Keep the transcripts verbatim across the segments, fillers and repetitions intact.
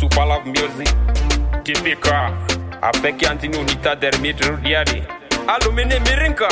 super love music. Tipika, afeki antini unita dermit rudiari. Alumini mirinka.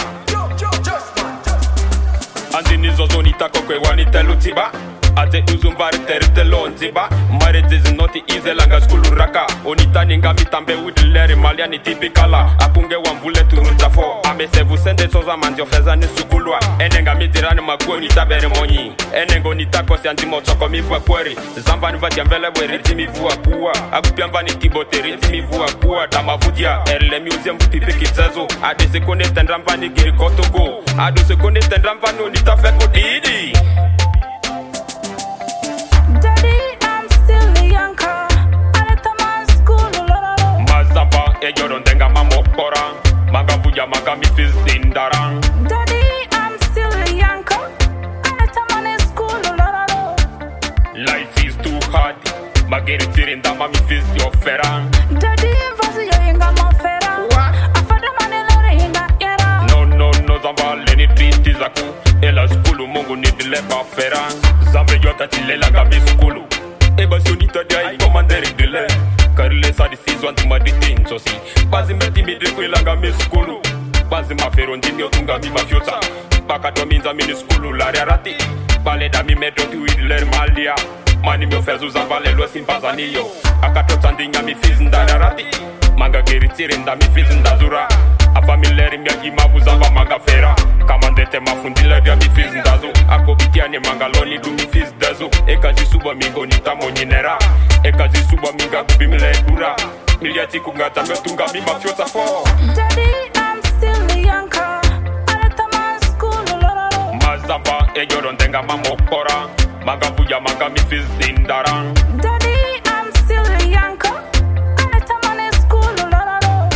Antini zozonita kokwe wanita lutiba. Ate uzumvari terite lonziba. Marriage noti ize langa skulu raka. Onita ninga mitambe udileri maliani tipikala. Apunge wambule turunzafo. Ame sevu sende soza manzio feza ni sukulwa. Enenga midirani maguo nita bere monyi. Enengo nita kosi antimo choko mivua kweri. Zamba nivati ambele weri timi vua kuwa. Akupiamba ni kiboteri timi vua kuwa. Damavudia erle museum pipi kitsezo. Ade sekone tendramva ni giri kotogo. Ado sekone tendramva no nita feko didi. Ejo don't tenga mamo pora. Manga buja manga mi fizz dindarang. Daddy, I'm still a yanker. And I'm in school, loraro. Life is too hard. Mageri tirinda mami fizz yo ferang. Daddy, vazi yo inga ma fera. Afada mane lore inga era. No, no, no, zamba leni triti zaku. Ela skulu mungu ni dileba ferang. Zambe yota chilela gabi skulu. Eba sionita dia i commander dile. Karile sa di season tu ma di tinso si. Bazi meti mi drekwe langa mi skulu. Bazi ma fero ndimi otunga mi mafyota. Baka to minza mini skulu la rarati. Bale da mi metro tu idler malia. Mani mi ofezu za vale lo simpazani yo. Akato tandinga mi fiz ndararati. Manga geri tirinda mi fiz ndazura. Apa mi leri mi agima vuzamba manga fera. Kamandete mafundile dia mi fiz ndazo. Ako bitiane manga loni du mi fiz dazo. Eka jisuba mingo nitamo nyinera. Eka jisuba minga kubimile dura. Miliati kungata metunga mi mafyota fo. Daddy, I'm still a yanker. Aletama school, loraro. Mazamba ejo don't tenga mamo pora. Manga buja manga mi fiz dindarang. Daddy, I'm still a yanker. Aletama in school, loraro.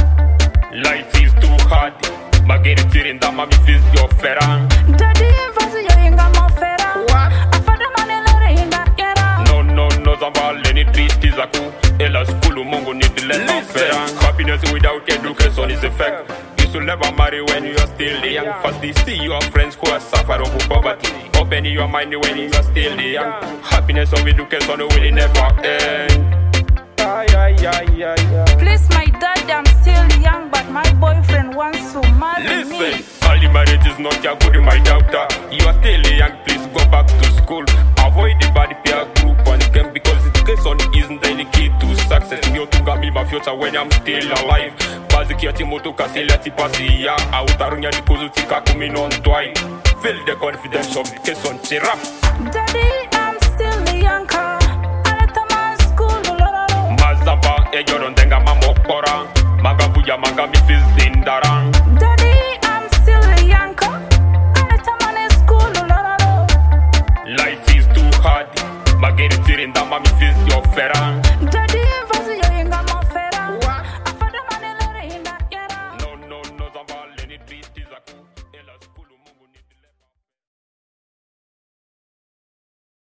Life is too hard. Mageri tirinda mami fiz yo ferang. Daddy, vazi yo inga ma fera. Afada mane lore inga era. No, no, no, zamba leni triti zaku. Ela skulu mungu ni dilema ferang. Happiness without education is a fact. You should never marry when you are still young. Firstly, see your friends who are suffering from poverty. Open your mind when you are still young. Happiness of education will never end. Ay, ay, ay, ay, ay. Please, my dad, I'm still young, but my boyfriend wants to marry me. Listen, early marriage is not your good, my daughter. You are still young, please go back to school. Avoid the bad peer group and game because education isn't the key to success. You to me my future when I'm still alive. Baziki ati moto kasele ati pasi ya. Autarunya di kuzu tika kumi non twine. Feel the confidence of education, chirap. Daddy, I'm still a yanker. Aletama school, loraro. Mazamba ejo don't tenga mamo pora. Manga buja manga mi fiz dindarang. Daddy, I'm still a yanker. Aletama in school, loraro. Life is too hard. Mageri tirinda mami fiz yo ferang. Daddy,